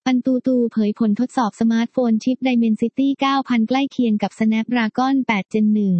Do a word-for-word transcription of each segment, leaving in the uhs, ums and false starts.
AnTuTu เผยผลทดสอบสมาร์ทโฟนชิป Dimensity เก้าพัน ใกล้เคียงกับ Snapdragon แปด Gen หนึ่ง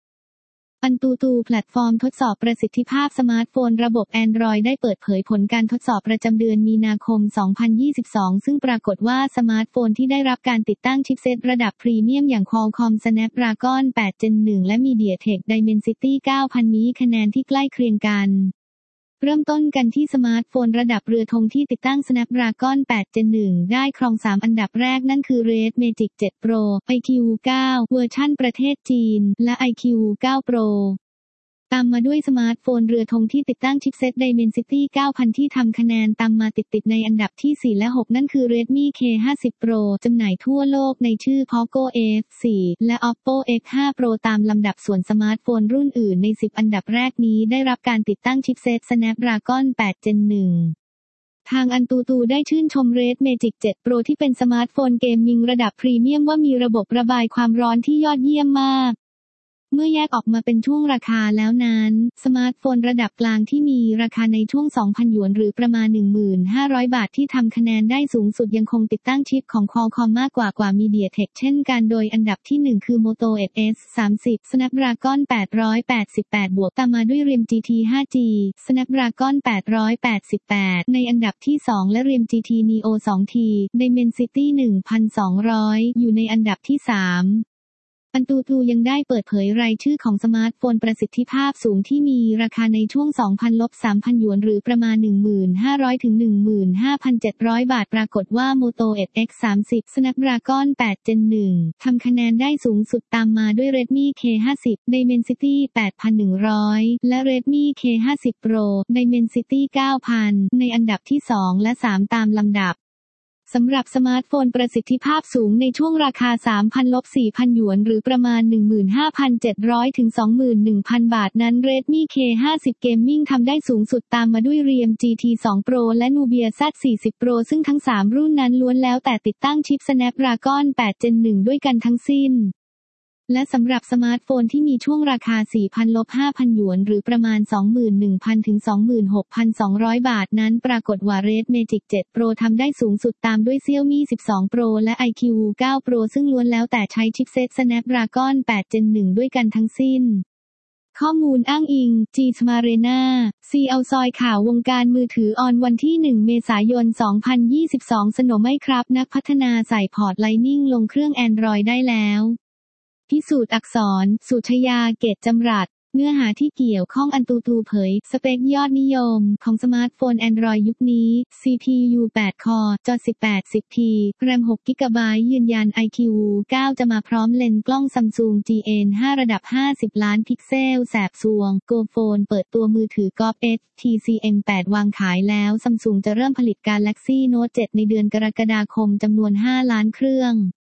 AnTuTu แพลตฟอร์มทดสอบประสิทธิภาพสมาร์ทโฟนระบบ Android ได้เปิดเผยผลการทดสอบประจำเดือนมีนาคม สองพันยี่สิบสอง ซึ่งปรากฏว่าสมาร์ทโฟนที่ได้รับการติดตั้งชิปเซ็ตระดับพรีเมียมอย่าง Qualcomm Snapdragon แปด Gen หนึ่ง และ MediaTek Dimensity เก้าพัน มีคะแนนที่ใกล้เคียงกันเริ่มต้นกันที่สมาร์ทโฟนระดับเรือธงที่ติดตั้ง Snapdragon แปด Gen หนึ่ง ได้ครองสามอันดับแรกนั่นคือ Red Magic เจ็ด Pro ไอ คิว เก้า เวอร์ชั่นประเทศจีนและ ไอ คิว เก้า Pro ตามมาด้วยสมาร์ทโฟนเรือธงที่ติดตั้งชิปเซ็ต Dimensity เก้าพัน ที่ทำคะแนนตามมาติดๆในอันดับที่ สี่ และ หก นั่นคือ Redmi เค ห้าสิบ Pro จำหน่ายทั่วโลกในชื่อ Poco เอฟ โฟร์ และ Oppo เอ็กซ์ ห้า Pro ตามลำดับส่วนสมาร์ทโฟนรุ่นอื่นใน สิบ อันดับแรกนี้ได้รับการติดตั้งชิปเซ็ต Snapdragon แปด Gen หนึ่ง ทาง AnTuTu ได้ชื่นชม Red Magic เจ็ด Pro ที่เป็นสมาร์ทโฟนเกมมิ่งระดับพรีเมียมว่ามีระบบระบายความร้อนที่ยอดเยี่ยมมากเมื่อแยกออกมาเป็นช่วงราคาแล้วนั้นสมาร์ทโฟนระดับกลางที่มีราคาในช่วง สองพัน หยวนหรือประมาณ หนึ่งพันห้าร้อย บาทที่ทำคะแนนได้สูงสุดยังคงติดตั้งชิปของ Qualcomm มากกว่ากว่า MediaTek เช่นกันโดยอันดับที่ หนึ่ง คือ Moto เอ็ด เอส สามสิบ Snapdragon แปดร้อยแปดสิบแปด บวกตามมาด้วย Rim จี ที ห้าจี Snapdragon แปดร้อยแปดสิบแปด ในอันดับที่ สอง และ Rim จี ที Neo ทู ที Dimensity หนึ่งพันสองร้อย อยู่ในอันดับที่ สามAnTuTu ยังได้เปิดเผยรายชื่อของสมาร์ทโฟนประสิทธิภาพสูงที่มีราคาในช่วง สองพัน สามพัน หยวนหรือประมาณ หนึ่งพันห้าร้อย ถึง หนึ่งพันห้าพันเจ็ดร้อย บาทปรากฏว่า Moto เอ็ด เอ็กซ์ สามสิบ Snapdragon แปด Gen หนึ่ง ทำคะแนนได้สูงสุดตามมาด้วย Redmi เค ห้าสิบ Dimensity แปดพันหนึ่งร้อย และ Redmi เค ห้าสิบ Pro Dimensity เก้าพัน ในอันดับที่ สอง และ สาม ตามลำดับสำหรับสมาร์ทโฟนประสิทธิภาพสูงในช่วงราคา สามพัน สี่พัน หยวนหรือประมาณ หนึ่งพันห้าพันเจ็ดร้อย ถึง สองหมื่นหนึ่งพัน บาทนั้น Redmi เค ห้าสิบ Gaming ทำได้สูงสุดตามมาด้วย Realme จี ที ทู Pro และ Nubia แซด สี่สิบ Pro ซึ่งทั้ง สาม รุ่นนั้นล้วนแล้วแต่ติดตั้งชิป Snapdragon แปด Gen หนึ่ง ด้วยกันทั้งสิ้นและสำหรับสมาร์ทโฟนที่มีช่วงราคา สี่พัน ห้าพัน หยวนหรือประมาณ สองหมื่นหนึ่งพัน ถึง สองหมื่นหกพันสองร้อย บาทนั้นปรากฏว่า Red Magic เจ็ด Pro ทำได้สูงสุดตามด้วย Xiaomi สิบสอง Pro และ ไอ คิว เก้า Pro ซึ่งล้วนแล้วแต่ใช้ชิปเซ็ต Snapdragon แปด Gen หนึ่ง ด้วยกันทั้งสิ้นข้อมูลอ้างอิง G Smarena ซี เอาซอยข่าววงการมือถือออนวันที่ หนึ่ง เมษายน สองพันยี่สิบสอง สนมไหมครับนักพัฒนาใส่พอร์ต Lightning ลงเครื่อง Android ได้แล้วพิสูจน์อักษรสุชยาเกตจำรัดเนื้อหาที่เกี่ยวข้องAnTuTuเผยสเปคยอดนิยมของสมาร์ทโฟน Android ยุคนี้ ซี พี ยู แปด คอร์ จอ สิบแปด สิบ ที แรม หก กิกะไบต์ ยืนยัน ไอ คิว เก้า จะมาพร้อมเลนส์กล้อง Samsung จี เอ็น ห้า ระดับ ห้าสิบ ล้านพิกเซลแสบซวง Go Phone เปิดตัวมือถือกอล์ฟ เอส ที ซี เอ็ม แปด วางขายแล้ว Samsung จะเริ่มผลิต Galaxy Note เจ็ด ในเดือนกรกฎาคมจำนวน ห้า ล้านเครื่อง